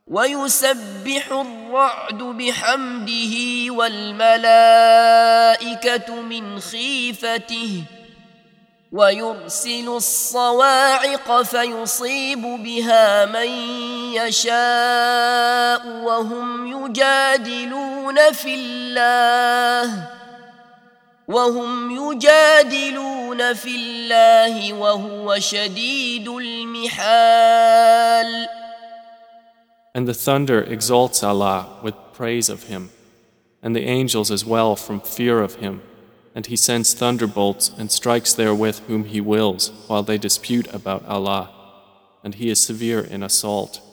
ويسبح الرعد بحمده والملائكة من خيفته ويرسل الصواعق فيصيب بها من يشاء وهم يجادلون في الله وهو شديد المحال. And the thunder exalts Allah with praise of Him, and the angels as well from fear of Him, and He sends thunderbolts and strikes therewith whom He wills while they dispute about Allah, and He is severe in assault.